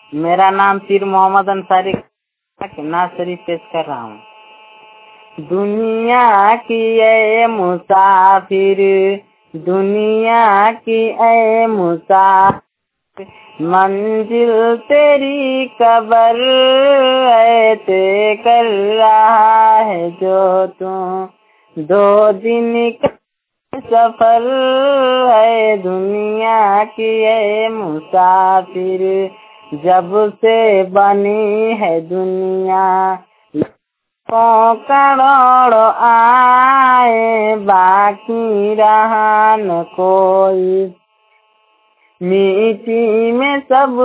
मेरा नाम पीर मोहम्मद अंसारी नाज शरीफ पेश कर रहा हूँ। दुनिया की ए मुसाफिर, दुनिया की ए मुसाफिर, मंजिल तेरी कबर है, तय कर रहा है जो तू 2 दिन का सफर है। दुनिया की ए मुसाफिर, जब से बनी है दुनिया, करोड़ों आए बाकी रहा न कोई, मिट्टी में सब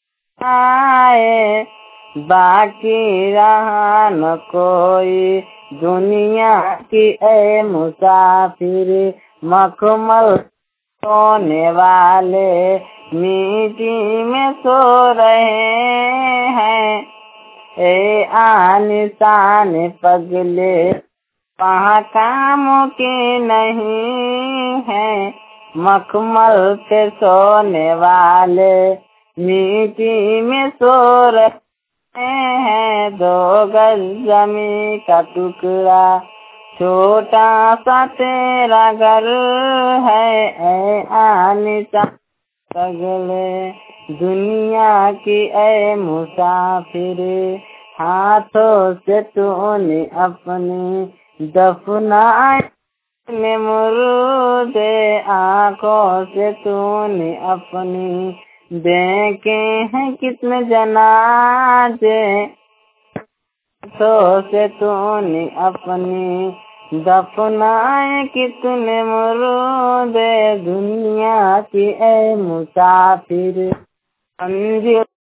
आए बाकी रहा न कोई। दुनिया की ए मुसाफिर, मखमल सोने वाले मिट्टी में सो रहे हैं। ए आन शान पगले वहाँ काम के नहीं है, मखमल पे सोने वाले मिट्टी में सो रहे हैं। 2 गज जमीन का टुकड़ा छोटा सा तेरा घर है। ए आन शान पगले दुनिया की ए मुसाफिर, हाथों से तूने अपनी दफनाए मुर्दे, आँखों से तूने अपनी देखे हैं कितने जनाजे, हाथों से तूने अपनी दफनाए कितने मुर्दे। दुनिया की ए मुसाफिर, मंजिल